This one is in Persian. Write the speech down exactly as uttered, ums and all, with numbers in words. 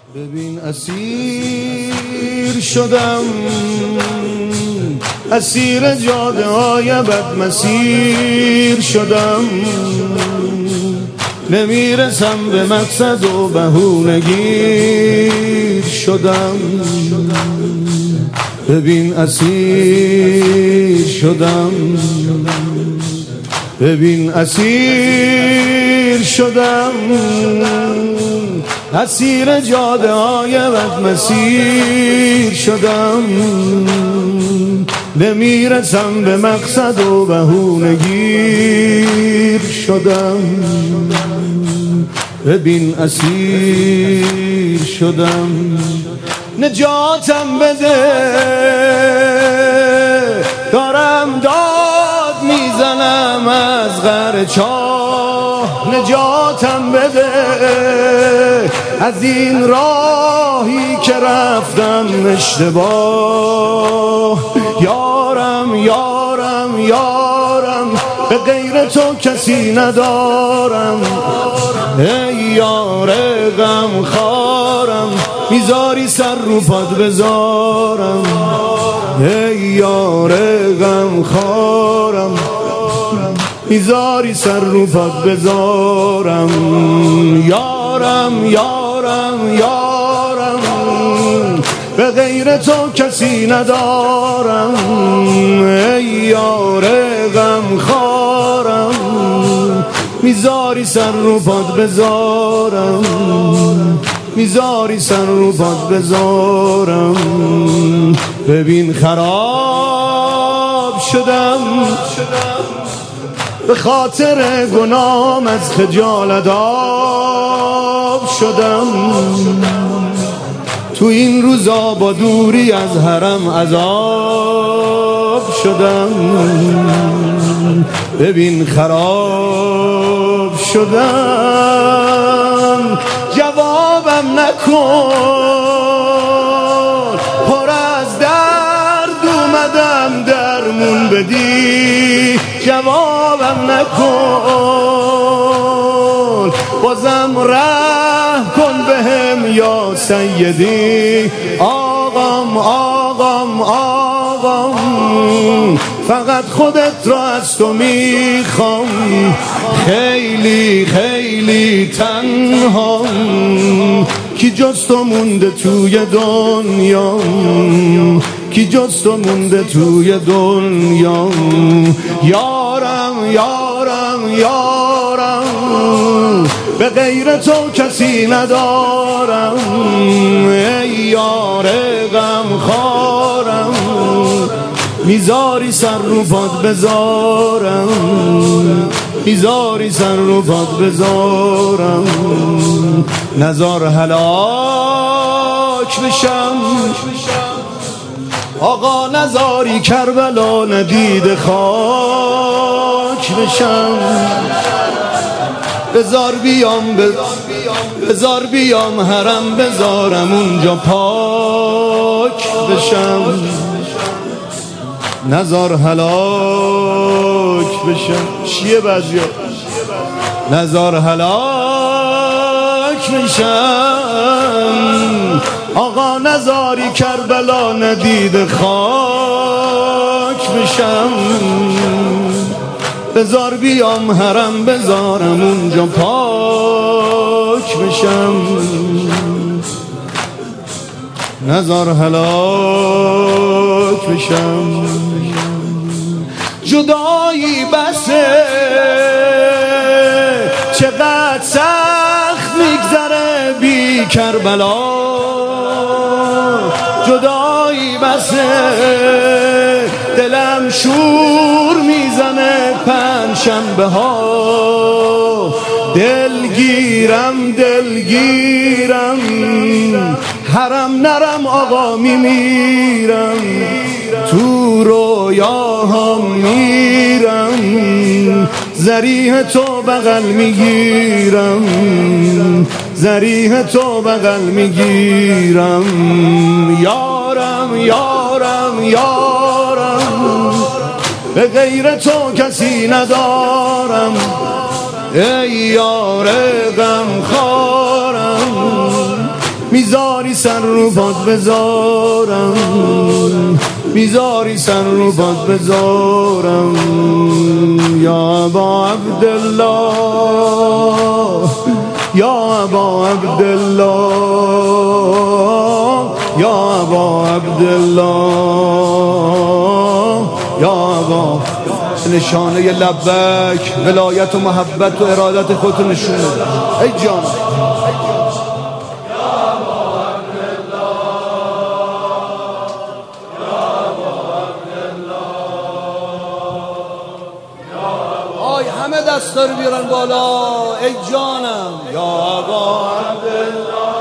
ببین اسیر شدم، اسیر جاده های بد مسیر شدم، نمیرسم به مقصد و بهونه گیر شدم. ببین اسیر شدم، ببین اسیر شدم، اسیر جاده های بد مسیر شدم، نمیرسم به مقصد و بهونه گیر شدم. ببین اسیر شدم، نجاتم بده، دارم داد میزنم از غر چاه، نجاتم بده از این راهی که رفتم اشتباه. یارم یارم یارم، به غیر تو کسی ندارم، ای یار غم خارم، میذاری سر رو پاد بذارم، ای یار غم خارم، میذاری سر رو پاد بذارم. یارم یارم یارم، به غیر تو کسی ندارم، ای یار غم خارم، میذاری سر رو پاد بذارم، میذاری سر رو پاد بذارم. ببین خراب شدم، به خاطر گناهم از خجالت آب شدم، تو این روزا با دوری از حرم عذاب شدم. ببین خراب شدم، جوابم نکن، پر از درد اومدم درمون بدی، جوابم نکن، بازم رحم کن بهم یا سیدی. آقام آقام آقام، فقط خودت را از تو میخوام، خیلی خیلی تنها، کی جز تو مونده توی دنیا، کی جز تو مونده توی دنیا. یارم یارم یارم، به غیر تو کسی ندارم، ای یار غم خارم، میذاری سر رو پاد بذارم، میذاری سر رو پاد بذارم. نزار هلاک بشم آقا، نزاری کربلا ندید خاک بشم، بزار بیام بزار بیام حرم بزارم اونجا پاک بشم. نزار هلاک بشم، چیه بعضیا؟ نزار هلاک بشم آقا، نزاری کربلا ندید خاک بشم، بزار بیام حرم بزارم اونجا پاک بشم. نزار هلاک بشم، جدایی بسه، چقدر سخت میگذره بی کربلا، جدایی بسه، دلم شور میزنه پنجشنبه ها، دلگیرم دلگیرم، حرم نرم آقا میمیرم، تو رویاهم میرم، ذریح تو بغل میگیرم، ذریح تو بغل میگیرم. یارم یارم یارم، به غیر تو کسی ندارم، ای یار غم خارم، میذاری سر رو پات بذارم، میذاری سر رو پات بذارم یا ابا عبدالله، یا ابا عبدالله، یا ابا عبدالله، یا ابا. نشانه لبک ولایت و محبت و ارادت خودت نشون بده ای جان. آی همه دستا رو بیارن بالا ای جانم. یا ابا عبدالله.